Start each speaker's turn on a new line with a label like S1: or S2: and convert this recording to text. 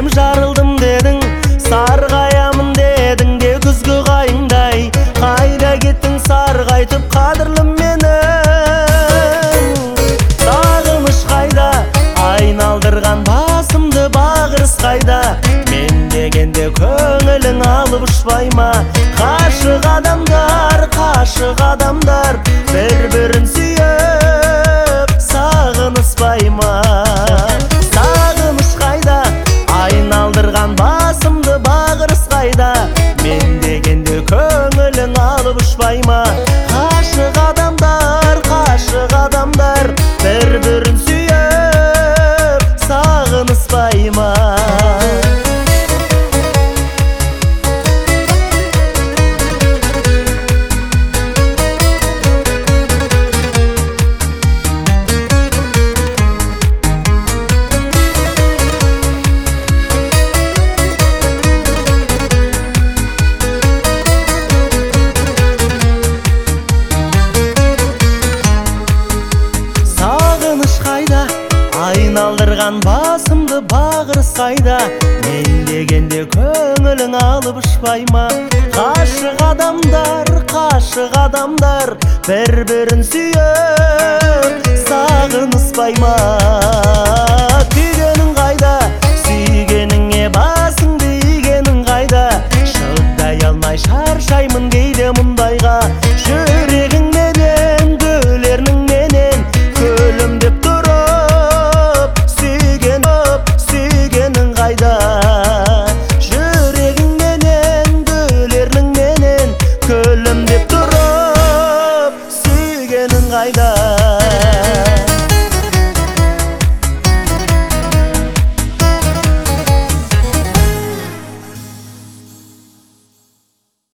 S1: келсем жарылдым дедің, сарғаямын дедің де күзгі қайыңдай. Қайда кеттің сарғайтып қадірлім менің? Сағыныш қайда, айналдырған басымды бағырыс қайда? Мен дегенде көңілің алып ұшпай ма? Қашық адамдар бір-бірін сүйіп сағыныспай ма? Сағыныш қайда, айналдырған басымды бағырыс қайда? Мен дегенде көңілің алып ұшпай ма? Қашық адамдар бір-бірін сүйіп сағыныспай ма? Айналдырған басымды бағырыс қайда? Мен дегенде көңілің алып ұшпай ма? Қашық адамдар бір-бірін сүйіп сағыныспай ма?